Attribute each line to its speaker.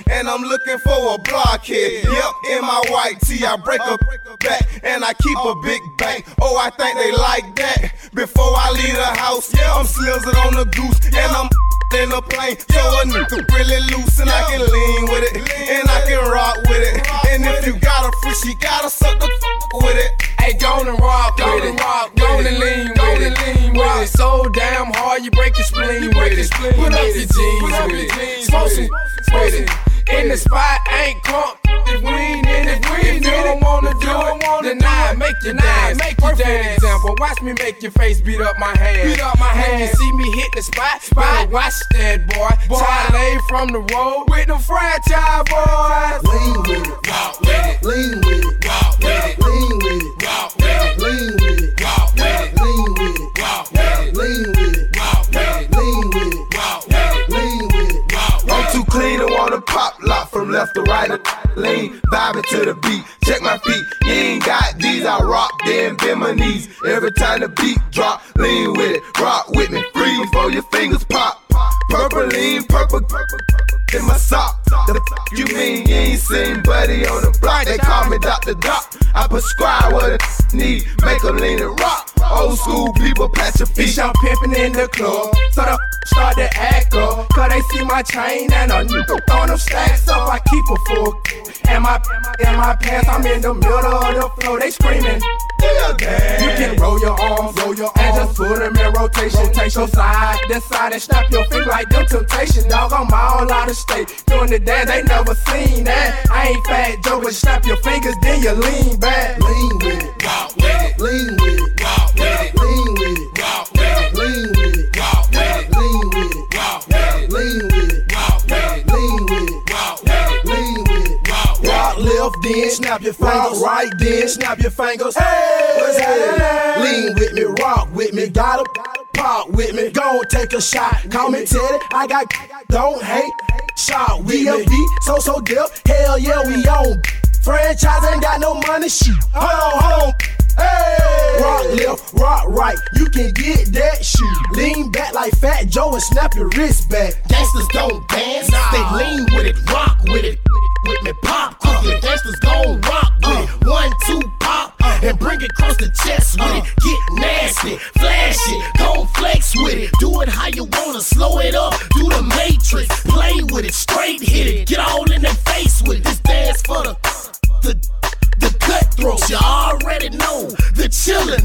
Speaker 1: and I'm looking for a blockhead. Yep, in my white tee, I break a back, and I keep a big bank. Oh, I think they like that. Before I leave the house, I'm slizzard on the goose, and I'm in a plane. So a nigga really loose, and I can lean with it, and I can rock with it. And if you got a free, she gotta suck the with it.
Speaker 2: Hey, go and rock with it, go and lean with it. So damn hard, you break your spleen with it. Put up your jeans with it, smoke some with it. In the spot, ain't crunk if we ain't in it. If you don't wanna do it, then I make you dance. Perfect example, watch me make your face beat up my hand. When you see me hit the spot, better watch that boy. Charlie from the road with them franchise boys.
Speaker 3: Lean with it,
Speaker 2: walk with it,
Speaker 3: lean with it,
Speaker 2: walk with it,
Speaker 3: lean with it,
Speaker 2: walk with it,
Speaker 3: lean with it,
Speaker 2: walk with it,
Speaker 3: lean with it,
Speaker 2: walk with it,
Speaker 3: lean with it,
Speaker 2: walk with it,
Speaker 3: lean with it,
Speaker 2: walk with it,
Speaker 3: lean with it.
Speaker 1: I'm too clean to wanna pop lock from left to right. Lean, vibing to the beat. Check my feet, you ain't got these. I rock, then bend my knees. Every time the beat drop, lean with it, rock with me, freeze before your fingers pop. Purple lean, purple in my sock. The f you mean you ain't seen Buddy on the block? They call me Dr. Doc. I prescribe what a need, make a lean and rock. Old school people, pat your feet.
Speaker 2: Bitch, I'm pimpin' in the club, so the start to act up. Cause they see my chain and a nigga on them stacks up. I keep a full and my pants, I'm in the middle of the floor. They screaming, you can roll your arms, and just put them in rotation. Take your side to side and snap your finger like them Temptation. Dog, I'm all out of state, doing the dance, they never seen that. I ain't Fat Joe, but snap your fingers, then you lean back.
Speaker 3: Lean with it,
Speaker 2: walk with it,
Speaker 3: lean with it,
Speaker 2: walk with it,
Speaker 3: lean with it,
Speaker 2: walk with it,
Speaker 3: lean with it,
Speaker 2: walk with it,
Speaker 3: lean with it,
Speaker 2: walk with it,
Speaker 3: lean with it,
Speaker 2: walk with it,
Speaker 3: lean with it,
Speaker 2: walk with it,
Speaker 3: lean with it.
Speaker 2: walk
Speaker 3: Left then, snap your fingers. Right then, snap your fingers. What's good? Lean with me, rock with me, gotta pop with me. Go take a shot. Call me Teddy, I got don't hate. Shot with me. So deep, hell yeah, we on. Franchise ain't got no money, shoot. Hold on. Hey. Rock left, rock right, you can get that shit. Lean back like Fat Joe and snap your wrist back.
Speaker 4: Gangsters don't dance, they lean with it, rock with it. With me, pop quickly, gangsters gon' rock with it. 1, 2, pop, and bring it across the chest with it. Get nasty, flash it, gon' flex with it. Do it how you wanna, slow it up, do the matrix. Play with it, straight hit it, get all in their face with it. This dance for the cutthroats, you already know. The chillin',